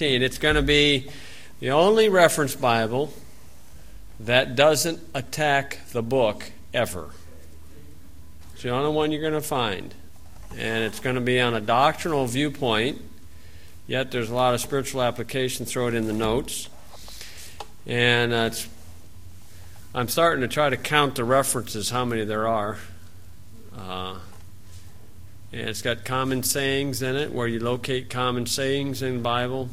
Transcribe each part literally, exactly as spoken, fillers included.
It's going to be the only reference Bible that doesn't attack the book ever. It's the only one you're going to find. And it's going to be on a doctrinal viewpoint, yet there's a lot of spiritual application. Throw it in the notes. And uh, it's, I'm starting to try to count the references, how many there are. Uh, and it's got common sayings in it, where you locate common sayings in the Bible.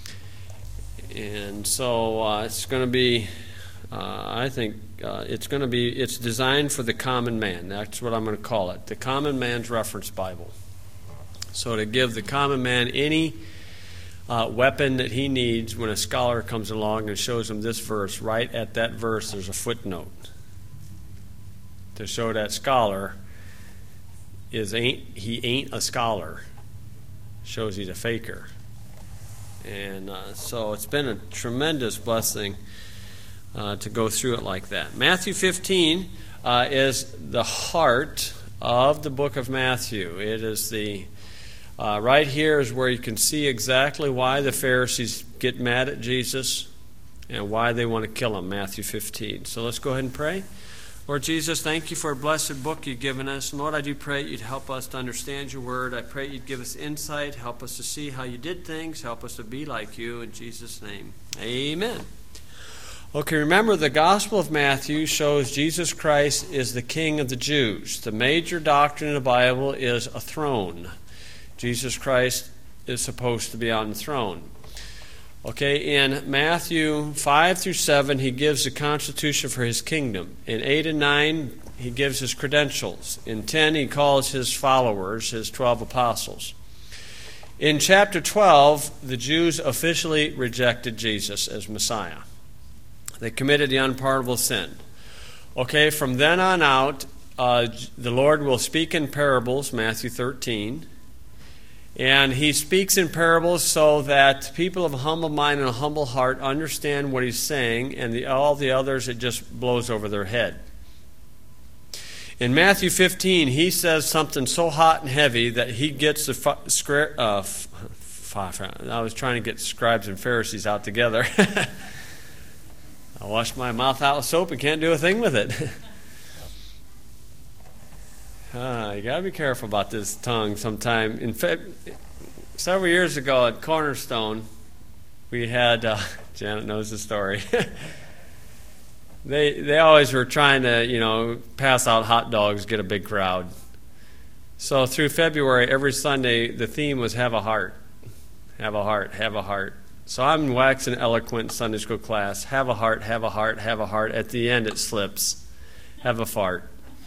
And so uh, it's going to be, uh, I think, uh, it's going to be, it's designed for the common man. That's what I'm going to call it, the common man's reference Bible. So to give the common man any uh, weapon that he needs when a scholar comes along and shows him this verse, right at that verse there's a footnote to show that scholar is ain't he ain't a scholar, shows he's a faker. And uh, so it's been a tremendous blessing uh, to go through it like that. Matthew fifteen uh, is the heart of the book of Matthew. It is the, uh, right here is where you can see exactly why the Pharisees get mad at Jesus and why they want to kill him, Matthew fifteen. So let's go ahead and pray. Lord Jesus, thank you for a blessed book you've given us. And Lord, I do pray you'd help us to understand your word. I pray you'd give us insight, help us to see how you did things, help us to be like you. In Jesus' name, amen. Okay, remember the Gospel of Matthew shows Jesus Christ is the King of the Jews. The major doctrine in the Bible is a throne. Jesus Christ is supposed to be on the throne. Okay, in Matthew five through seven, he gives the constitution for his kingdom. In eight and nine, he gives his credentials. In ten, he calls his followers, his twelve apostles. In chapter twelve, the Jews officially rejected Jesus as Messiah. They committed the unpardonable sin. Okay, from then on out, uh, the Lord will speak in parables, Matthew thirteen. And he speaks in parables so that people of a humble mind and a humble heart understand what he's saying, and the, all the others, it just blows over their head. In Matthew fifteen, he says something so hot and heavy that he gets the... Fa- uh, f- f- I was trying to get scribes and Pharisees out together. I washed my mouth out with soap and can't do a thing with it. Uh, you got to be careful about this tongue sometime. In fact, several years ago at Cornerstone, we had, uh, Janet knows the story, they they always were trying to, you know, pass out hot dogs, get a big crowd. So through February, every Sunday, the theme was have a heart, have a heart, have a heart. So I'm waxing eloquent in Sunday school class, have a heart, have a heart, have a heart. At the end, it slips, have a fart.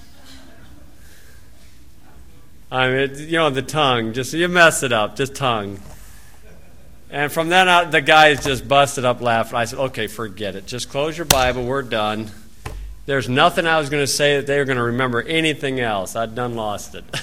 I mean, you know, the tongue, just you mess it up, just tongue. And from then on, the guys just busted up laughing. I said, okay, forget it. Just close your Bible. We're done. There's nothing I was going to say that they were going to remember anything else. I'd done lost it.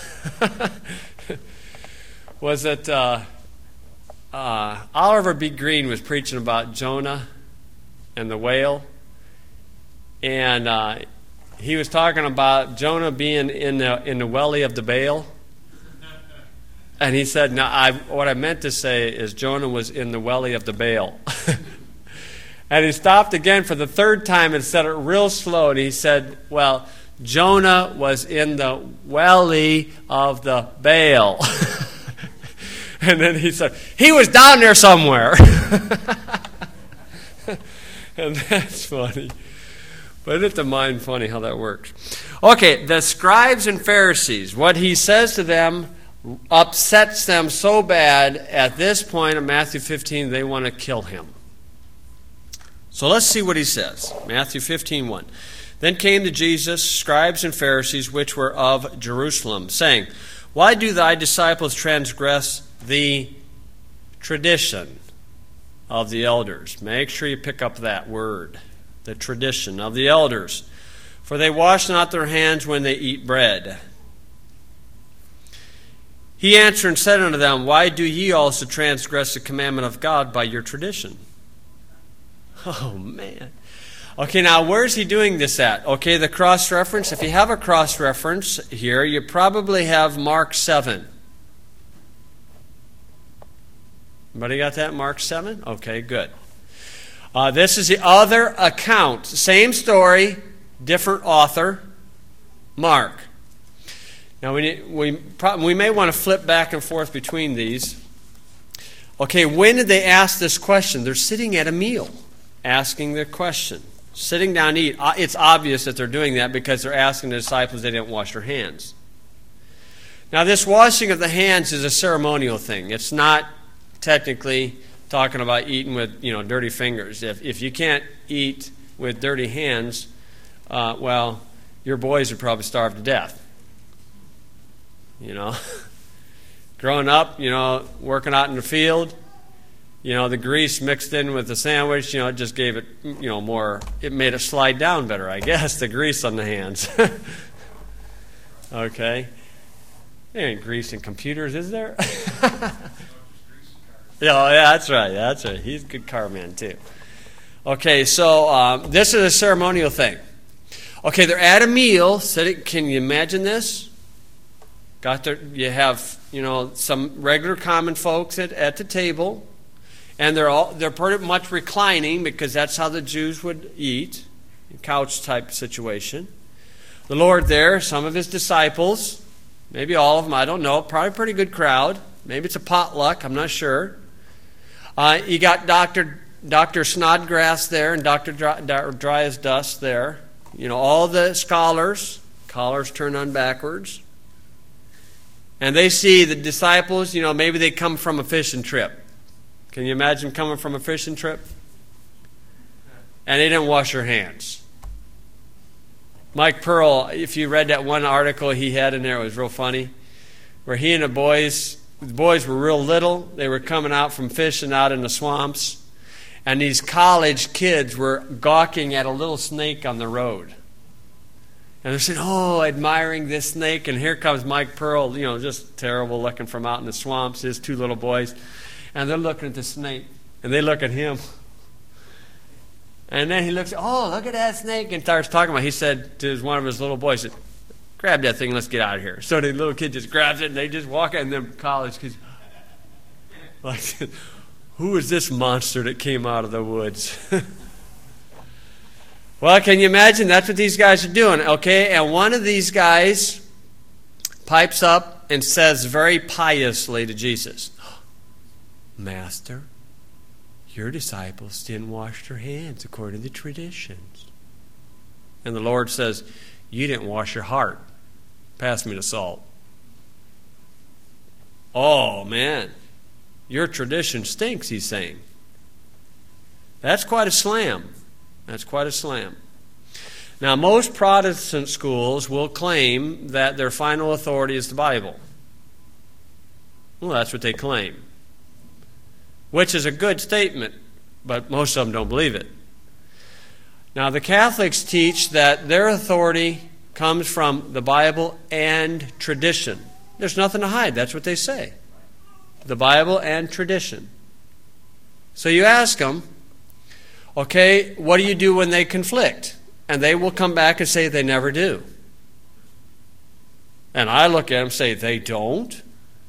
Was it uh, uh, Oliver B. Green was preaching about Jonah and the whale. And uh, he was talking about Jonah being in the, in the belly of the whale. And he said, "No, I, what I meant to say is Jonah was in the welly of the Baal." And he stopped again for the third time and said it real slow. And he said, well, Jonah was in the welly of the Baal. And then he said, he was down there somewhere. And that's funny. But isn't the mind funny how that works? Okay, the scribes and Pharisees, what he says to them upsets them so bad at this point in Matthew fifteen they want to kill him. So let's see what he says. Matthew fifteen one. Then came to Jesus scribes and Pharisees which were of Jerusalem, saying, why do thy disciples transgress the tradition of the elders? Make sure you pick up that word, the tradition of the elders. For they wash not their hands when they eat bread. He answered and said unto them, why do ye also transgress the commandment of God by your tradition? Oh, man. Okay, now where's he doing this at? Okay, the cross-reference. If you have a cross-reference here, you probably have Mark seven. Everybody got that? Mark seven? Okay, good. Uh, this is the other account. Same story, different author, Mark. Now, we, we, probably, we may want to flip back and forth between these. Okay, when did they ask this question? They're sitting at a meal, asking the question. Sitting down to eat. It's obvious that they're doing that because they're asking the disciples they didn't wash their hands. Now, this washing of the hands is a ceremonial thing. It's not technically talking about eating with, you know, dirty fingers. If if you can't eat with dirty hands, uh, well, your boys would probably starve to death. You know, growing up, you know, working out in the field, you know, the grease mixed in with the sandwich, you know, it just gave it, you know, more, it made it slide down better, I guess, the grease on the hands. Okay. There ain't grease in computers, is there? Yeah, yeah, that's right. That's right. He's a good car man, too. Okay, so um, this is a ceremonial thing. Okay, they're at a meal. Sitting, can you imagine this? Got their, you have, you know, some regular common folks at, at the table, and they're all they're pretty much reclining because that's how the Jews would eat, couch type situation. The Lord there, some of his disciples, maybe all of them, I don't know, probably a pretty good crowd. Maybe it's a potluck, I'm not sure. Uh, you got Doctor Doctor Snodgrass there and Doctor Dry, Dry as Dust there. You know, all the scholars, collars turned on backwards. And they see the disciples, you know, maybe they come from a fishing trip. Can you imagine coming from a fishing trip? And they didn't wash their hands. Mike Pearl, if you read that one article he had in there, it was real funny, where he and the boys... The boys were real little. They were coming out from fishing out in the swamps. And these college kids were gawking at a little snake on the road. And they're saying, oh, admiring this snake. And here comes Mike Pearl, you know, just terrible looking from out in the swamps, his two little boys. And they're looking at the snake. And they look at him. And then he looks, oh, look at that snake. And starts talking about it. He said to his, one of his little boys, said, grab that thing, let's get out of here. So the little kid just grabs it, and they just walk out, and then college kids, like, who is this monster that came out of the woods? Well, can you imagine? That's what these guys are doing, okay? And one of these guys pipes up and says very piously to Jesus, Master, your disciples didn't wash their hands according to the traditions. And the Lord says, you didn't wash your heart. Pass me the salt. Oh, man. Your tradition stinks, he's saying. That's quite a slam. That's quite a slam. Now, most Protestant schools will claim that their final authority is the Bible. Well, that's what they claim. Which is a good statement, but most of them don't believe it. Now, the Catholics teach that their authority comes from the Bible and tradition. There's nothing to hide. That's what they say. The Bible and tradition. So you ask them, okay, what do you do when they conflict? And they will come back and say they never do. And I look at them and say, they don't?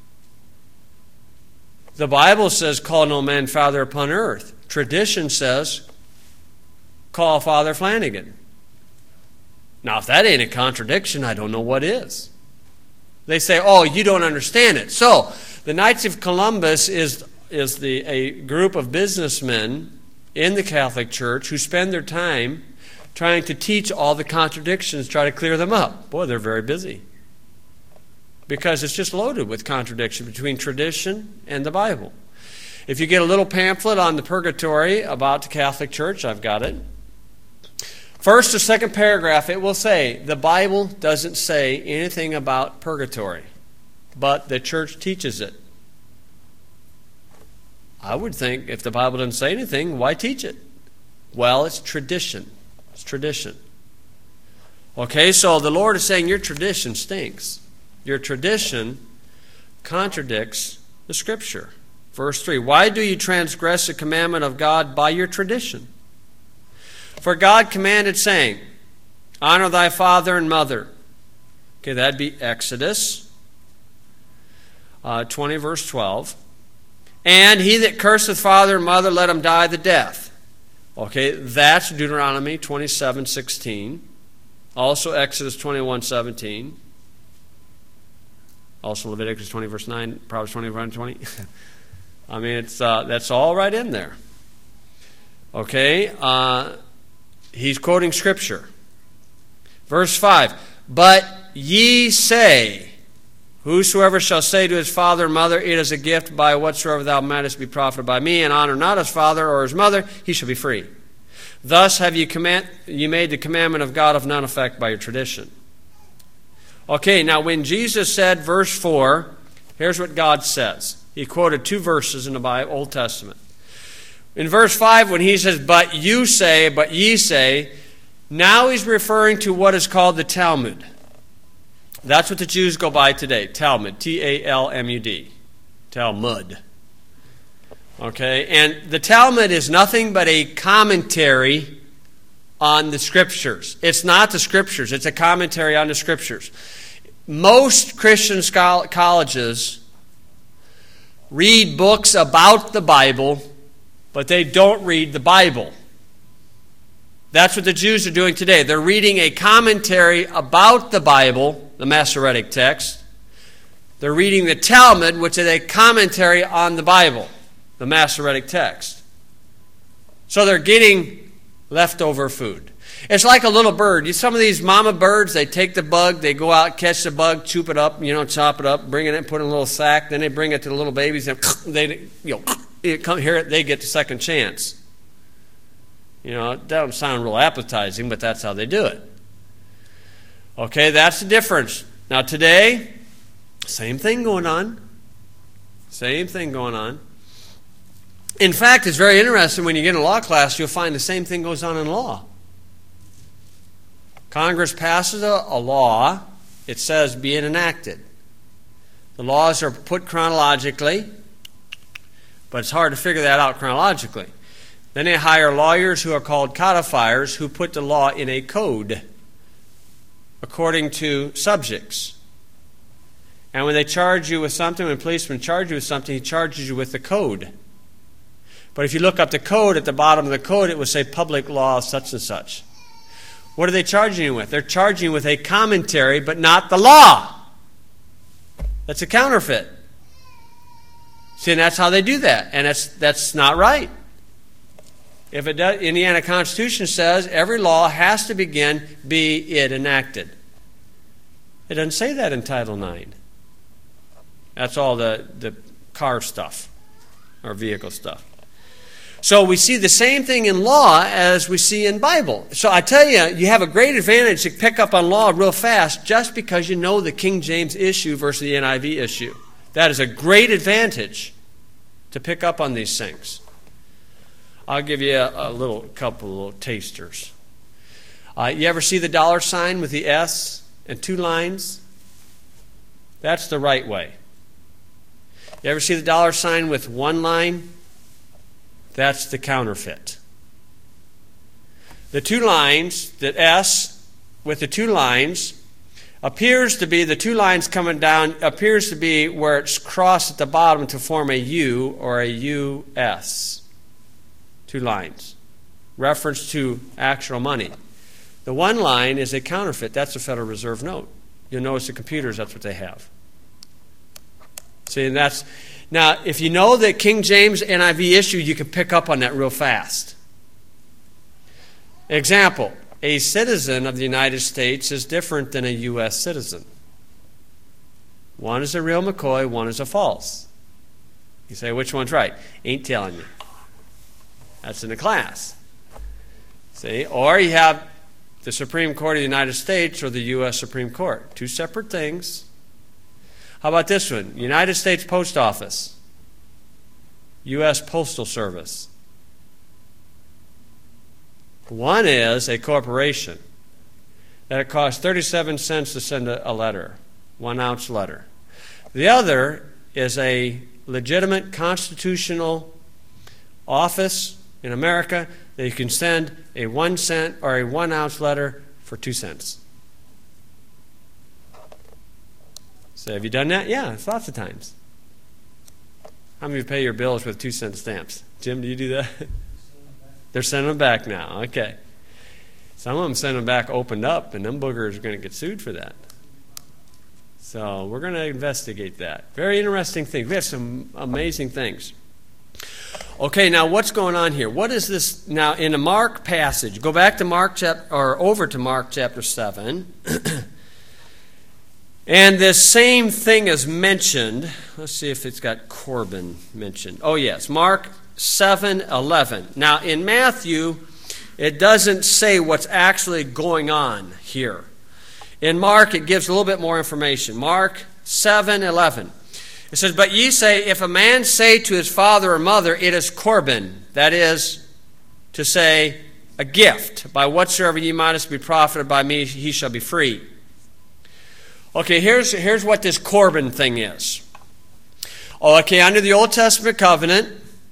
The Bible says, call no man father upon earth. Tradition says, call Father Flanagan. Now, if that ain't a contradiction, I don't know what is. They say, oh, you don't understand it. So, the Knights of Columbus is, is the, a group of businessmen in the Catholic Church who spend their time trying to teach all the contradictions, try to clear them up. Boy, they're very busy. Because it's just loaded with contradiction between tradition and the Bible. If you get a little pamphlet on the purgatory about the Catholic Church, I've got it. First or second paragraph, it will say, the Bible doesn't say anything about purgatory, but the church teaches it. I would think if the Bible doesn't say anything, why teach it? Well, it's tradition. It's tradition. Okay, so the Lord is saying your tradition stinks. Your tradition contradicts the Scripture. Verse three, why do you transgress the commandment of God by your tradition? For God commanded, saying, honor thy father and mother. Okay, that'd be Exodus uh, twenty, verse twelve. And he that curseth father and mother, let him die the death. Okay, that's Deuteronomy twenty-seven sixteen. Also Exodus twenty-one seventeen. Also Leviticus twenty, verse nine, Proverbs twenty, verse twenty. I mean, it's uh, that's all right in there. Okay, uh, he's quoting Scripture. Verse five, but ye say, whosoever shall say to his father and mother, it is a gift by whatsoever thou mightest be profited by me, and honor not his father or his mother, he shall be free. Thus have you, command, you made the commandment of God of none effect by your tradition. Okay, now when Jesus said, verse four, here's what God says. He quoted two verses in the Bible, Old Testament. In verse five, when he says, but you say, but ye say, now he's referring to what is called the Talmud. That's what the Jews go by today, Talmud, T A L M U D, Talmud. Okay, and the Talmud is nothing but a commentary on the Scriptures. It's not the Scriptures, it's a commentary on the Scriptures. Most Christian colleges read books about the Bible, but they don't read the Bible. That's what the Jews are doing today. They're reading a commentary about the Bible, the Masoretic text. They're reading the Talmud, which is a commentary on the Bible, the Masoretic text. So they're getting leftover food. It's like a little bird. Some of these mama birds, they take the bug, they go out, catch the bug, choop it up, you know, chop it up, bring it in, put it in a little sack, then they bring it to the little babies, and they, you know, it come here, they get the second chance. You know, it doesn't sound real appetizing, but that's how they do it. Okay, that's the difference. Now today, same thing going on. Same thing going on. In fact, it's very interesting when you get in a law class, you'll find the same thing goes on in law. Congress passes a, a law, it says be it enacted. The laws are put chronologically, but it's hard to figure that out chronologically. Then they hire lawyers who are called codifiers who put the law in a code according to subjects. And when they charge you with something, when a policeman charges you with something, he charges you with the code. But if you look up the code, at the bottom of the code, it will say public law such and such. What are they charging you with? They're charging you with a commentary, but not the law. That's a counterfeit. See, and that's how they do that. And that's, that's not right. If it does, Indiana Constitution says every law has to begin, be it enacted. It doesn't say that in Title nine. That's all the, the car stuff, or vehicle stuff. So we see the same thing in law as we see in Bible. So I tell you, you have a great advantage to pick up on law real fast just because you know the King James issue versus the N I V issue. That is a great advantage to pick up on these things. I'll give you a, a little couple of little tasters. Uh, you ever see the dollar sign with the S and two lines? That's the right way. You ever see the dollar sign with one line? That's the counterfeit. The two lines, the S with the two lines, appears to be, the two lines coming down, appears to be where it's crossed at the bottom to form a U or a U S. Two lines. Reference to actual money. The one line is a counterfeit. That's a Federal Reserve note. You'll notice the computers, that's what they have. See, and that's... Now, if you know the King James N I V issue, you can pick up on that real fast. Example, a citizen of the United States is different than a U S citizen. One is a real McCoy, one is a false. You say, which one's right? Ain't telling you. That's in the class. See? Or you have the Supreme Court of the United States or the U S Supreme Court. Two separate things. How about this one? United States Post Office, U S Postal Service. One is a corporation that it costs thirty-seven cents to send a, a letter, one ounce letter. The other is a legitimate constitutional office in America that you can send a one cent or a one ounce letter for two cents. So have you done that? Yeah, lots of times. How many of you pay your bills with two cent stamps? Jim, do you do that? They're sending them back now. Okay. Some of them send them back opened up, and them boogers are going to get sued for that. So we're going to investigate that. Very interesting things. We have some amazing things. Okay, now what's going on here? What is this now in the Mark passage? Go back to Mark chapter, or over to Mark chapter seven. And this same thing is mentioned. Let's see if it's got Corban mentioned. Oh yes, Mark seven eleven. Now in Matthew, it doesn't say what's actually going on here. In Mark, it gives a little bit more information. Mark seven eleven. It says, "But ye say, if a man say to his father or mother, it is Corban, that is to say, a gift, by whatsoever ye mightest be profited by me, he shall be free." Okay, here's, here's what this Corban thing is. Okay, under the Old Testament covenant,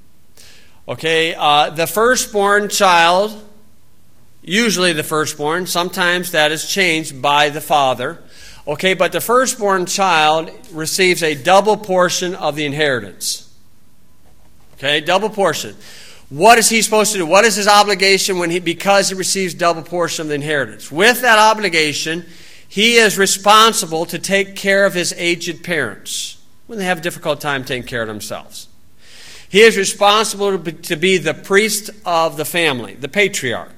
okay, uh, the firstborn child, usually the firstborn, sometimes that is changed by the father. Okay, but the firstborn child receives a double portion of the inheritance. Okay, double portion. What is he supposed to do? What is his obligation when he, because he receives double portion of the inheritance? With that obligation, he is responsible to take care of his aged parents when they have a difficult time taking care of themselves. He is responsible to be, to be the priest of the family, the patriarch.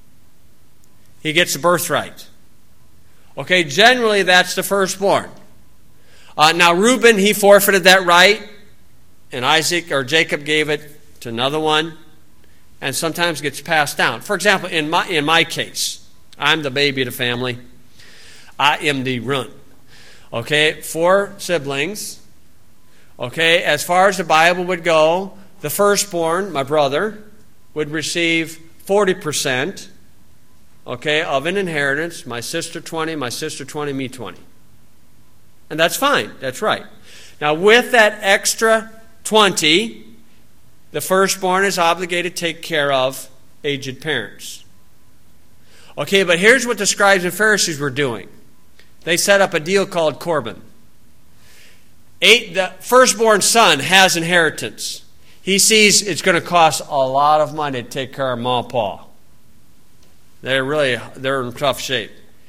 He gets the birthright. Okay, generally that's the firstborn. Uh, now Reuben, he forfeited that right, and Isaac or Jacob gave it to another one, and sometimes gets passed down. For example, in my in my case, I'm the baby of the family. I am the runt. Okay, four siblings. Okay, as far as the Bible would go, the firstborn, my brother, would receive forty percent. Okay, of an inheritance. My sister twenty, my sister twenty, me twenty. And that's fine. That's right. Now, with that extra twenty, the firstborn is obligated to take care of aged parents. Okay, but here's what the scribes and Pharisees were doing. They set up a deal called Corban. Eight, the firstborn son has inheritance. He sees it's going to cost a lot of money to take care of Mom and Pa. They're really, they're in tough shape.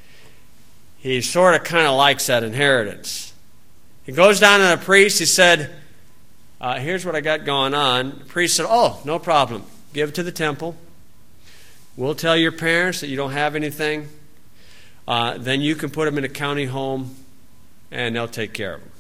He sort of kind of likes that inheritance. He goes down to the priest. He said, uh, here's what I got going on. The priest said, oh, no problem. Give it to the temple. We'll tell your parents that you don't have anything. Uh, then you can put them in a county home, and they'll take care of them.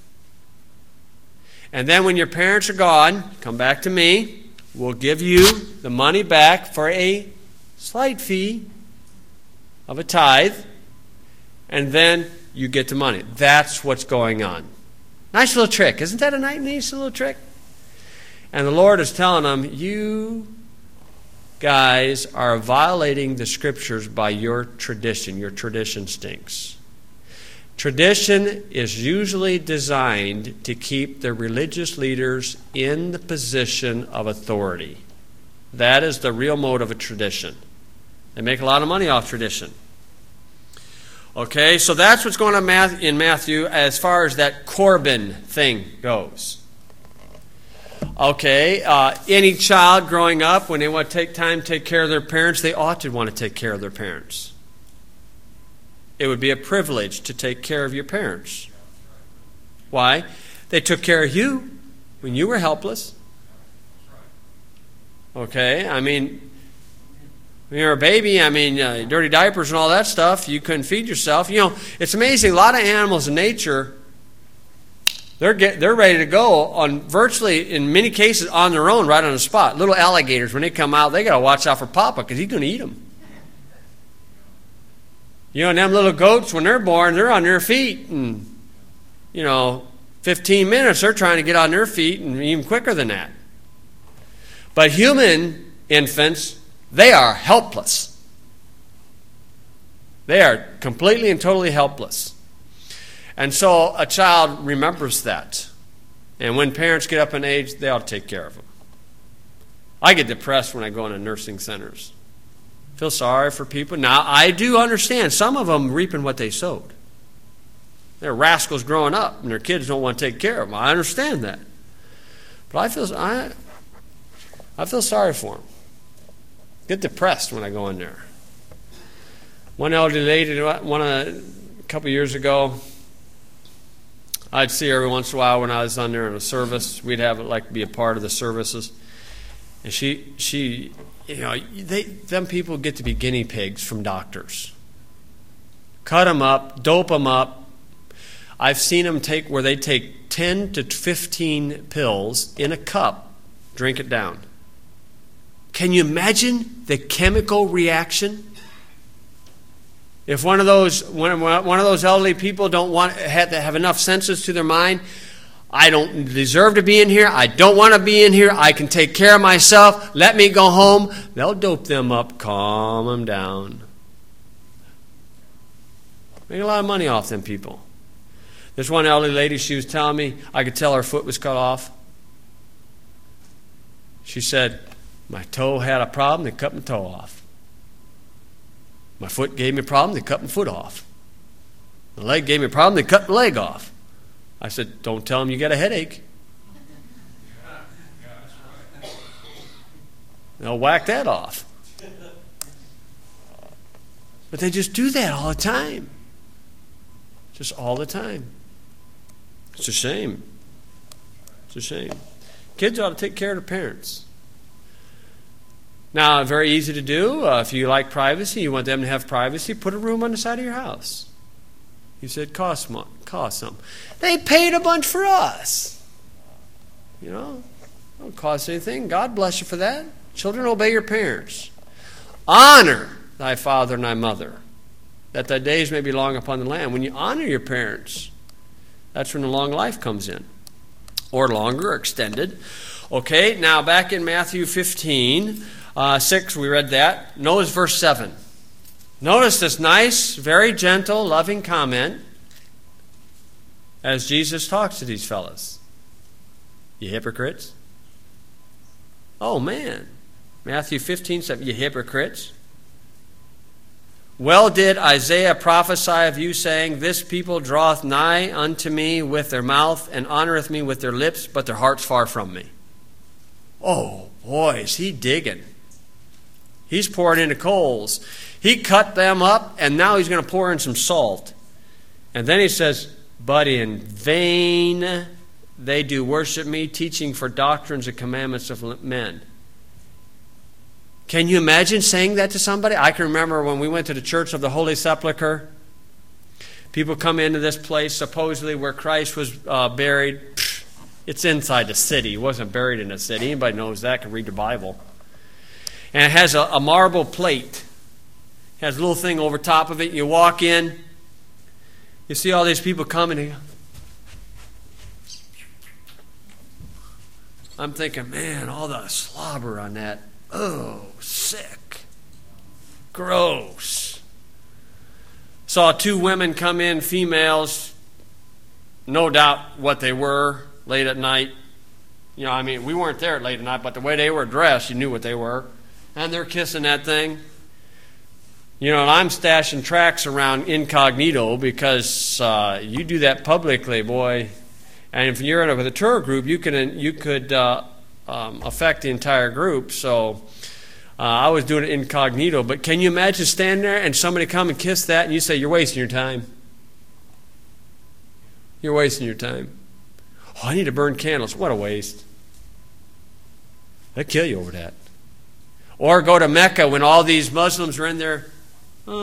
And then when your parents are gone, come back to me. We'll give you the money back for a slight fee of a tithe, and then you get the money. That's what's going on. Nice little trick. Isn't that a nice little trick? And the Lord is telling them, you guys are violating the Scriptures by your tradition. Your tradition stinks. Tradition is usually designed to keep the religious leaders in the position of authority. That is the real mode of a tradition. They make a lot of money off tradition. Okay, so that's what's going on in Matthew as far as that Corban thing goes. Okay, uh, any child growing up, when they want to take time to take care of their parents, they ought to want to take care of their parents. It would be a privilege to take care of your parents. Why? They took care of you when you were helpless. Okay, I mean, when you're a baby, I mean, uh, dirty diapers and all that stuff, you couldn't feed yourself. You know, it's amazing. A lot of animals in nature, they're get, they're ready to go on virtually, in many cases, on their own, right on the spot. Little alligators, when they come out, they got to watch out for Papa because he's going to eat them. You know, and them little goats, when they're born, they're on their feet. And, you know, fifteen minutes, they're trying to get on their feet, and even quicker than that. But human infants, they are helpless. They are completely and totally helpless. And so a child remembers that. And when parents get up in age, they ought to take care of them. I get depressed when I go into nursing centers. Feel sorry for people. Now, I do understand some of them reaping what they sowed. They're rascals growing up, and their kids don't want to take care of them. I understand that. But I feel I, I feel sorry for them. Get depressed when I go in there. One elderly lady, one a couple years ago, I'd see her every once in a while when I was on there in a service. We'd have it like be a part of the services, and she she. You know, they, them people get to be guinea pigs from doctors. Cut them up, dope them up. I've seen them take where they take ten to fifteen pills in a cup, drink it down. Can you imagine the chemical reaction? If one of those one, one of those elderly people don't want have, have enough senses to their mind, I don't deserve to be in here. I don't want to be in here. I can take care of myself. Let me go home. They'll dope them up, calm them down. Make a lot of money off them people. This one elderly lady, she was telling me, I could tell her foot was cut off. She said, my toe had a problem, they cut my toe off. My foot gave me a problem, they cut my foot off. My leg gave me a problem, they cut my leg off. I said, don't tell them you got a headache. They'll whack that off. But they just do that all the time. Just all the time. It's a shame. It's a shame. Kids ought to take care of their parents. Now, very easy to do. Uh, if you like privacy, you want them to have privacy, put a room on the side of your house. You said, cost some. Cost some. They paid a bunch for us. You know, it don't cost anything. God bless you for that. Children, obey your parents. Honor thy father and thy mother, that thy days may be long upon the land. When you honor your parents, that's when the long life comes in. Or longer, or extended. Okay, now back in Matthew fifteen, uh, six, we read that. Notice verse seven. Notice this nice, very gentle, loving comment as Jesus talks to these fellas. You hypocrites. Oh, man. Matthew fifteen, seven. You hypocrites. Well did Isaiah prophesy of you, saying, this people draweth nigh unto me with their mouth, and honoreth me with their lips, but their heart's far from me. Oh, boy, is he digging. He's pouring into coals. He cut them up, and now he's going to pour in some salt. And then he says, but in vain they do worship me, teaching for doctrines and commandments of men. Can you imagine saying that to somebody? I can remember when we went to the Church of the Holy Sepulchre. People come into this place, supposedly where Christ was uh, buried. It's inside the city. He wasn't buried in a city. Anybody knows that can read the Bible. And it has a, a marble plate. It has a little thing over top of it. You walk in. You see all these people coming in. I'm thinking, man, all the slobber on that. Oh, sick. Gross. Saw two women come in, females. No doubt what they were late at night. You know, I mean, we weren't there late at night, but the way they were dressed, you knew what they were. And they're kissing that thing. You know, and I'm stashing tracts around incognito because uh, you do that publicly, boy. And if you're in a, with a tour group, you can you could uh, um, affect the entire group. So uh, I was doing it incognito. But can you imagine standing there and somebody come and kiss that, and you say, "You're wasting your time. You're wasting your time." Oh, I need to burn candles. What a waste. They'll kill you over that. Or go to Mecca when all these Muslims are in there, you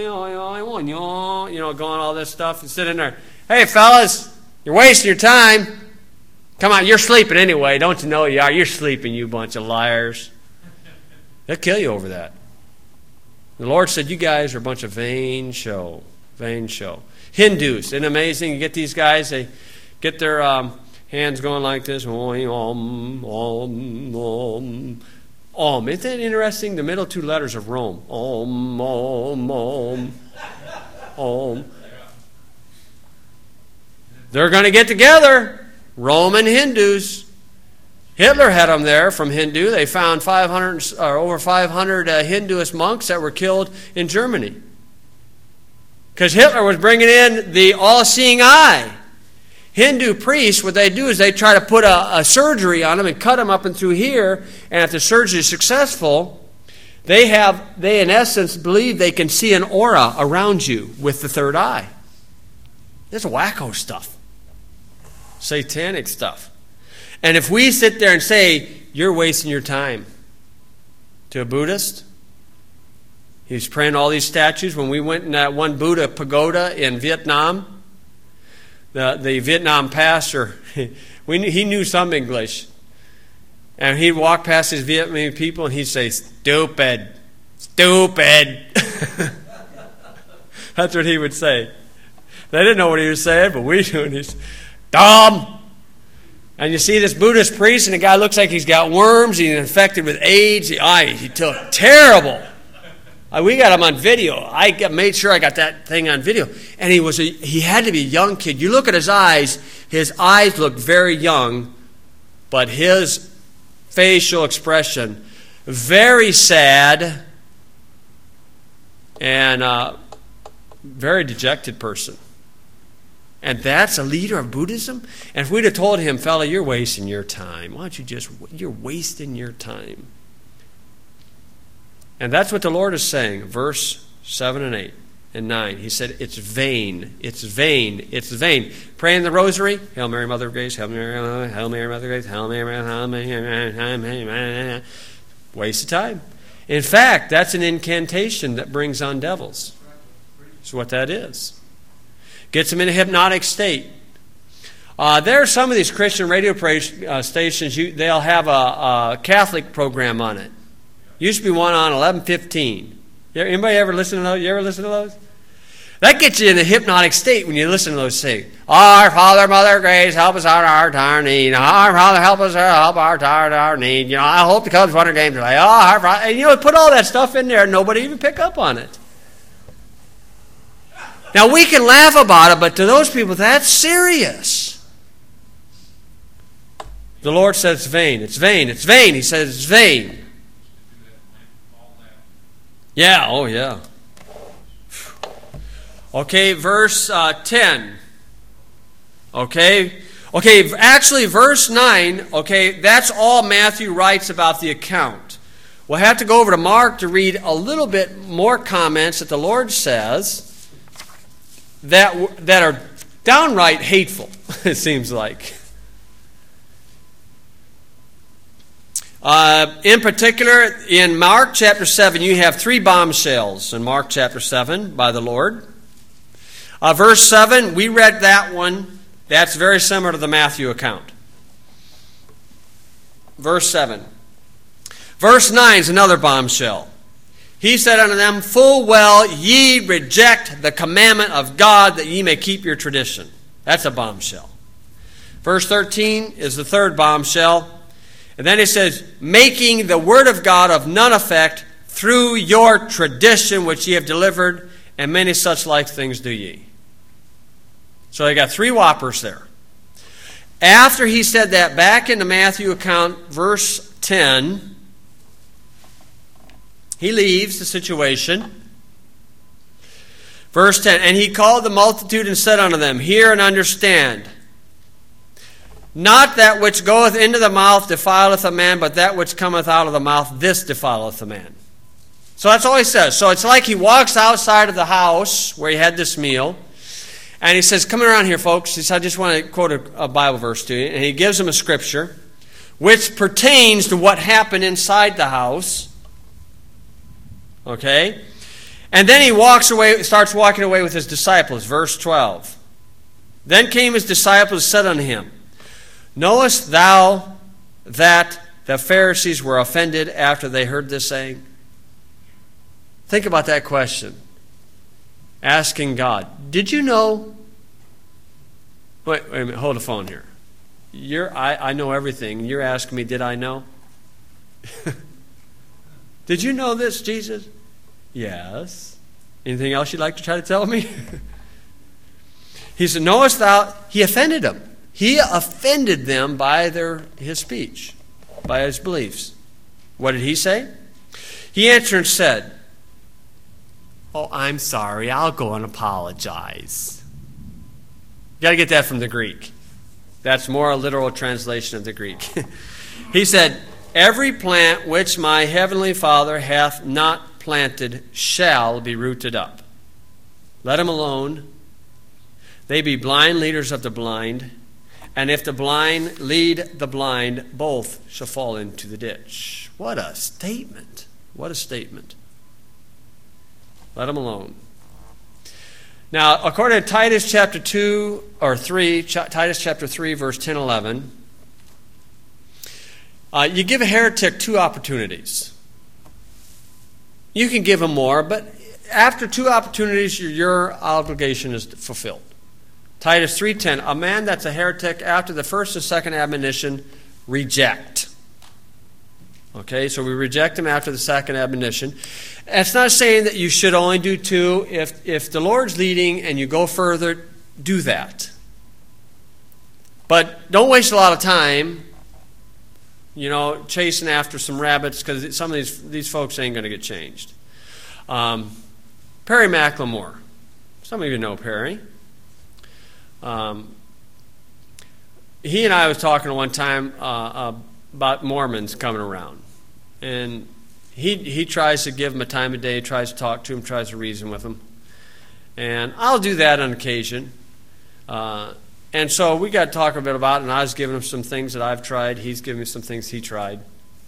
know, going all this stuff, and sit in there. Hey, fellas, you're wasting your time. Come on, you're sleeping anyway. Don't you know you are? You're sleeping, you bunch of liars. They'll kill you over that. The Lord said, you guys are a bunch of vain show. Vain show. Hindus, isn't it amazing? You get these guys, they get their um, hands going like this. Om, om, om. Om. Isn't that interesting? The middle two letters of Rome. Om, om, om. Om. They're going to get together. Roman Hindus. Hitler had them there from Hindu. They found five hundred or over five hundred uh, Hinduist monks that were killed in Germany. Because Hitler was bringing in the all-seeing eye. Hindu priests, what they do is they try to put a, a surgery on them and cut them up and through here, and if the surgery is successful, they have, they in essence believe they can see an aura around you with the third eye. This is wacko stuff. Satanic stuff. And if we sit there and say, you're wasting your time, to a Buddhist, he was praying all these statues. When we went in that one Buddha pagoda in Vietnam, the, the Vietnam pastor, we knew, he knew some English. And he'd walk past his Vietnamese people and he'd say, stupid, stupid. That's what he would say. They didn't know what he was saying, but we knew. And he's dumb. And you see this Buddhist priest, and the guy looks like he's got worms. He's infected with AIDS. He, I, he took terrible. Uh, we got him on video. I got, made sure I got that thing on video. And he was a, he had to be a young kid. You look at his eyes. His eyes looked very young, but his facial expression very sad and uh, very dejected person. And that's a leader of Buddhism? And if we'd have told him, fella, you're wasting your time. Why don't you just, you're wasting your time. And that's what the Lord is saying, verse seven and eight and nine. He said, it's vain, it's vain, it's vain. Praying the rosary, Hail Mary, Mother of Grace, Hail Mary, Hail Mary, Mother of Grace, Hail Mary, Hail Mary, Hail Mary. Waste of time. In fact, that's an incantation that brings on devils. That's what that is. Gets them in a hypnotic state. Uh, there are some of these Christian radio uh, stations, you, they'll have a, a Catholic program on it. Used to be one on eleven fifteen. Anybody ever listen to those? You ever listen to those? That gets you in a hypnotic state when you listen to those sing. Our Father, Mother, Grace, help us out our our need. Our Father, help us help our our our need. You know, I hope the Cubs won their game today. Oh, our Father. And you know, put all that stuff in there and nobody even pick up on it. Now, we can laugh about it, but to those people, that's serious. The Lord says it's vain. It's vain. It's vain. He says it's vain. Yeah, oh yeah. Okay, verse uh, ten. Okay. Okay, actually, verse nine, okay, that's all Matthew writes about the account. We'll have to go over to Mark to read a little bit more comments that the Lord says that that are downright hateful, it seems like. Uh, in particular, in Mark chapter seven, you have three bombshells in Mark chapter seven by the Lord. Uh, verse seven, we read that one. That's very similar to the Matthew account. Verse seven. Verse nine is another bombshell. He said unto them, full well ye reject the commandment of God that ye may keep your tradition. That's a bombshell. Verse thirteen is the third bombshell. And then it says, making the word of God of none effect through your tradition which ye have delivered, and many such like things do ye. So they got three whoppers there. After he said that, back in the Matthew account, verse ten, he leaves the situation. Verse ten, and he called the multitude and said unto them, hear and understand. Not that which goeth into the mouth defileth a man, but that which cometh out of the mouth, this defileth a man. So that's all he says. So it's like he walks outside of the house where he had this meal, and he says, come around here, folks. He says, I just want to quote a, a Bible verse to you. And he gives them a scripture which pertains to what happened inside the house. Okay? And then he walks away, starts walking away with his disciples. Verse twelve. Then came his disciples and said unto him, knowest thou that the Pharisees were offended after they heard this saying? Think about that question. Asking God, did you know? Wait, wait a minute, hold the phone here. You're, I, I know everything. You're asking me, did I know? Did you know this, Jesus? Yes. Anything else you'd like to try to tell me? He said, knowest thou? He offended them. He offended them by their his speech, by his beliefs. What did he say? He answered and said, oh, I'm sorry. I'll go and apologize. You got to get that from the Greek. That's more a literal translation of the Greek. He said, every plant which my heavenly Father hath not planted shall be rooted up. Let him alone. They be blind leaders of the blind. And if the blind lead the blind, both shall fall into the ditch. What a statement. What a statement. Let him alone. Now, according to Titus chapter two or three, Ch- Titus chapter three, verse ten, eleven, uh, you give a heretic two opportunities. You can give him more, but after two opportunities, your, your obligation is fulfilled. Titus three ten, a man that's a heretic after the first and second admonition, reject. Okay, so we reject him after the second admonition. It's not saying that you should only do two. If, if the Lord's leading and you go further, do that. But don't waste a lot of time, you know, chasing after some rabbits, because some of these, these folks ain't going to get changed. Um, Perry McLemore. Some of you know Perry. Um, he and I was talking one time uh, uh, about Mormons coming around. And he he tries to give them a time of day, tries to talk to them, tries to reason with them. And I'll do that on occasion. Uh, and so we got to talk a bit about it, and I was giving him some things that I've tried. He's giving me some things he tried.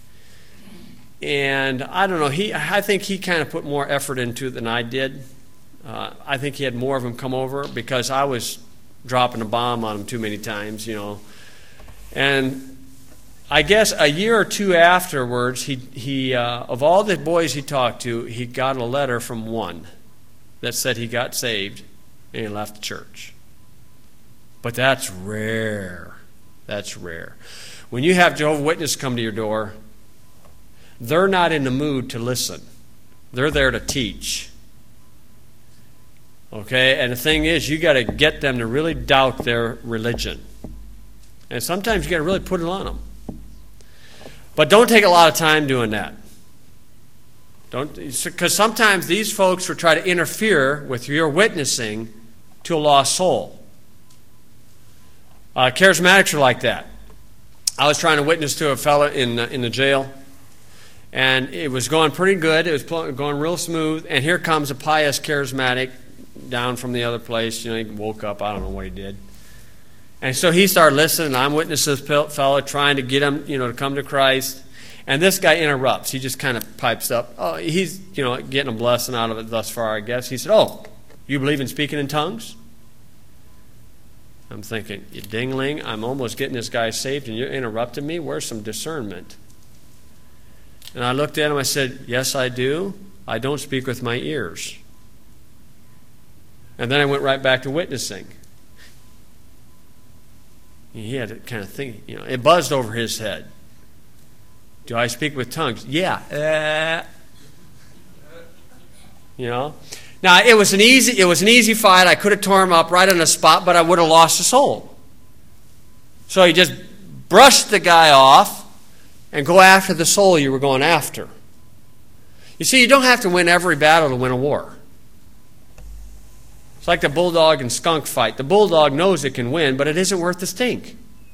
And I don't know, he I think he kind of put more effort into it than I did. Uh, I think he had more of them come over because I was dropping a bomb on him too many times, you know. And I guess a year or two afterwards, he he uh, of all the boys he talked to, he got a letter from one that said he got saved and he left the church. But that's rare. That's rare. When you have Jehovah's Witnesses come to your door, they're not in the mood to listen. They're there to teach. Okay? And the thing is, you got to get them to really doubt their religion. And sometimes you got to really put it on them. But don't take a lot of time doing that. Don't, because sometimes these folks will try to interfere with your witnessing to a lost soul. Uh, charismatics are like that. I was trying to witness to a fellow in uh, in the jail, and it was going pretty good. It was going real smooth, and here comes a pious charismatic down from the other place. You know, he woke up. I don't know what he did. And so he started listening. I'm witnessing this fellow, trying to get him, you know, to come to Christ. And this guy interrupts. He just kind of pipes up. Oh, he's, you know, getting a blessing out of it thus far, I guess. He said, "Oh, you believe in speaking in tongues?" I'm thinking, you dingling, I'm almost getting this guy saved, and you're interrupting me? Where's some discernment? And I looked at him. I said, "Yes, I do. I don't speak with my ears." And then I went right back to witnessing. He had to kind of think, you know, it buzzed over his head. Do I speak with tongues? Yeah. Uh, you know? Now, it was an easy it was an easy fight. I could have torn him up right on the spot, but I would have lost the soul. So he just brushed the guy off and go after the soul you were going after. You see, you don't have to win every battle to win a war. It's like the bulldog and skunk fight. The bulldog knows it can win, but it isn't worth the stink.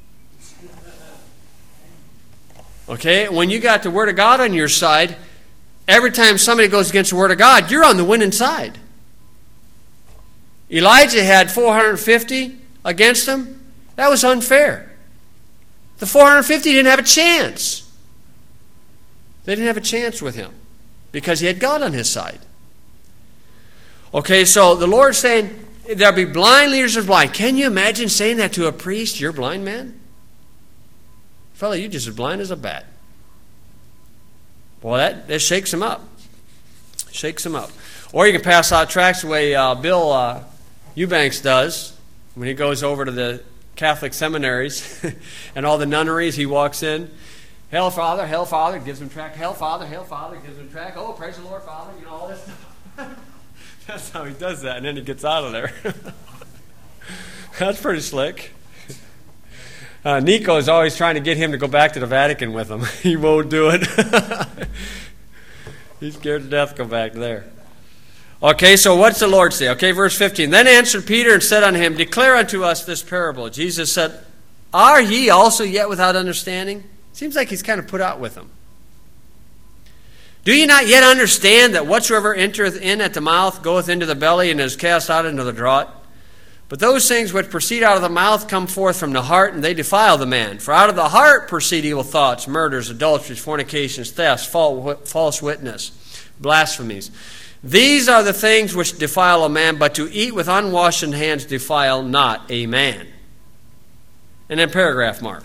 Okay? When you got the Word of God on your side, every time somebody goes against the Word of God, you're on the winning side. Elijah had four hundred fifty against him. That was unfair. The four hundred fifty didn't have a chance. They didn't have a chance with him because he had God on his side. Okay, so the Lord's saying, there'll be blind leaders of blind. Can you imagine saying that to a priest? You're blind, man? Fellow, you're just as blind as a bat. Well, that, that shakes him up. Shakes him up. Or you can pass out tracts the way uh, Bill uh, Eubanks does when he goes over to the Catholic seminaries and all the nunneries. He walks in, "Hail, Father, hail, Father," gives them tract. "Hail, Father, hail, Father," gives them tract. "Oh, praise the Lord, Father," you know, all this stuff. That's how he does that, and then he gets out of there. That's pretty slick. Uh, Nico is always trying to get him to go back to the Vatican with him. He won't do it. He's scared to death to go back there. Okay, so what's the Lord say? Okay, verse fifteen. "Then answered Peter and said unto him, Declare unto us this parable. Jesus said Are ye also yet without understanding? Seems like he's kind of put out with them. Do ye not yet understand that whatsoever entereth in at the mouth goeth into the belly and is cast out into the draught? But those things which proceed out of the mouth come forth from the heart, and they defile the man. For out of the heart proceed evil thoughts, murders, adulteries, fornications, thefts, false witness, blasphemies. These are the things which defile a man, but to eat with unwashed hands defile not a man. And then paragraph mark.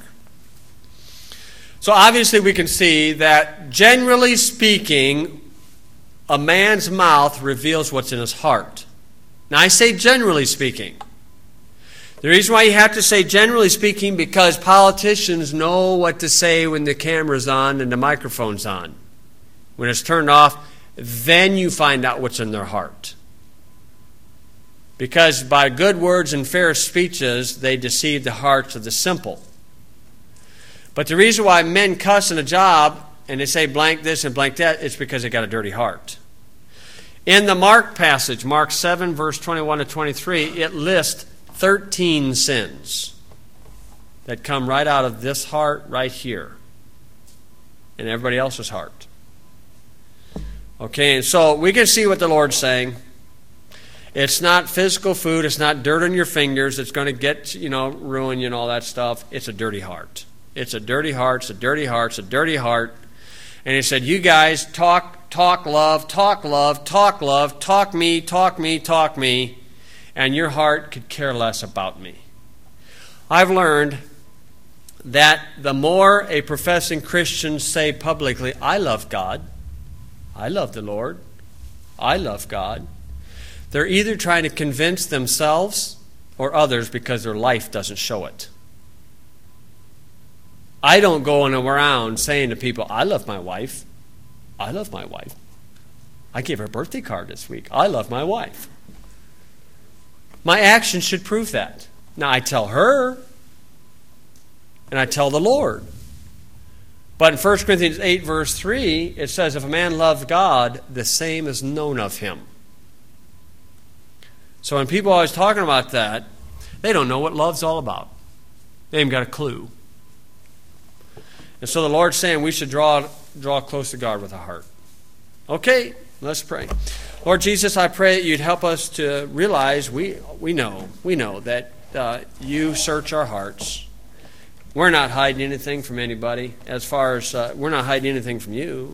So obviously we can see that generally speaking, a man's mouth reveals what's in his heart. Now I say generally speaking. The reason why you have to say generally speaking, because politicians know what to say when the camera's on and the microphone's on. When it's turned off, then you find out what's in their heart. Because by good words and fair speeches, they deceive the hearts of the simple. But the reason why men cuss in a job and they say blank this and blank that, it's because they got a dirty heart. In the Mark passage, Mark seven, verse twenty-one to twenty-three, it lists thirteen sins that come right out of this heart right here and everybody else's heart. Okay, and so we can see what the Lord's saying. It's not physical food. It's not dirt on your fingers. It's going to get, you know, ruin you and all that stuff. It's a dirty heart. It's a dirty heart. It's a dirty heart. It's a dirty heart. And he said, you guys talk, talk love, talk love, talk love, talk me, talk me, talk me, and your heart could care less about me. I've learned that the more a professing Christian say publicly, I love God, I love the Lord, I love God, they're either trying to convince themselves or others because their life doesn't show it. I don't go around saying to people, I love my wife. I love my wife. I gave her a birthday card this week. I love my wife. My actions should prove that. Now, I tell her, and I tell the Lord. But in First Corinthians eight, verse three, it says, if a man loves God, the same is known of him. So when people are always talking about that, they don't know what love's all about. They haven't got a clue. And so the Lord's saying we should draw, draw close to God with our heart. Okay, let's pray. Lord Jesus, I pray that you'd help us to realize we, we know, we know that uh, you search our hearts. We're not hiding anything from anybody as far as, uh, we're not hiding anything from you.